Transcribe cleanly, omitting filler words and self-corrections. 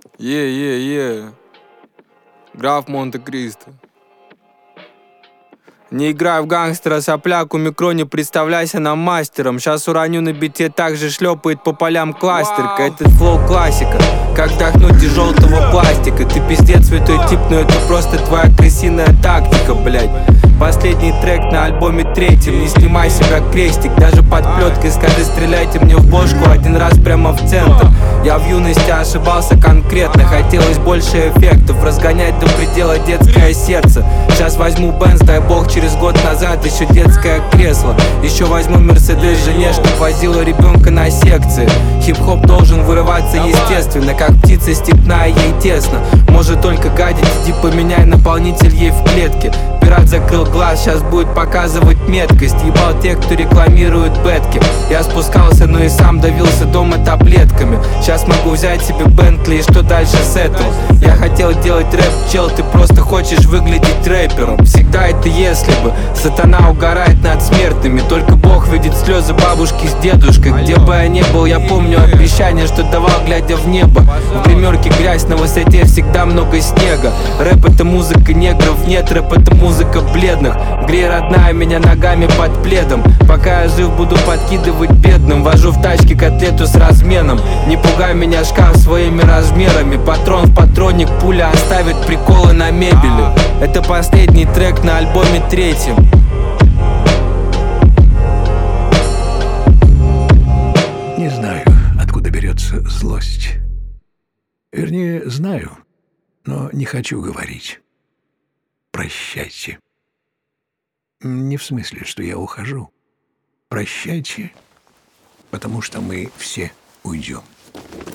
Граф Монте-Кристо. Не играй в гангстера, сопляк, у микро не представляйся нам мастером. Сейчас уроню на бите, так же шлепает по полям кластерка. Этот флоу классика, как вдохнуть из желтого пластика. Ты пиздец святой тип, но это просто твоя крысиная тактика, блядь. Последний трек на альбоме третьем. Не снимай себя крестик, даже под плеткой. Скажи, стреляйте мне в бошку один раз прямо в центр. Я в юности ошибался конкретно. Хотелось больше эффектов, разгонять до предела детское сердце. Сейчас возьму Бенз, дай бог, через год назад еще детское кресло. Еще возьму Мерседес жене, чтоб возила ребенка на секции. Хип-хоп должен вырываться естественно, как птица степная, ей тесно. Может только гадить, иди поменяй наполнитель ей в клетке. Пират закрыл глаз, сейчас будет показывать меткость. Ебал тех, кто рекламирует бетки. Я спускался, но и сам давился дома таблетками. Сейчас могу взять себе Бентли, и что дальше с этого? Я хотел делать рэп, чел, ты просто хочешь выглядеть рэпером. Всегда это если бы. Сатана угорает над смертными. Только Бог видит слезы бабушки с дедушкой. Где бы я ни был, я помню обещание, что давал, глядя в небо. В гримерке грязь, на высоте всегда много снега. Рэп это музыка негров, нет, рэп это музыка бледных. Грей, родная, меня ногами под пледом. Пока я жив, буду подкидывать бедным. Вожу в тачке котлету с разменом. Не пугай меня, шкаф, своими размерами. Патрон в патронник, пуля оставит приколы на мебели. Это последний трек на альбоме третьем. Не знаю, откуда берется злость. Вернее, знаю, но не хочу говорить. Прощайте. Не в смысле, что я ухожу. Прощайте, потому что мы все уйдем.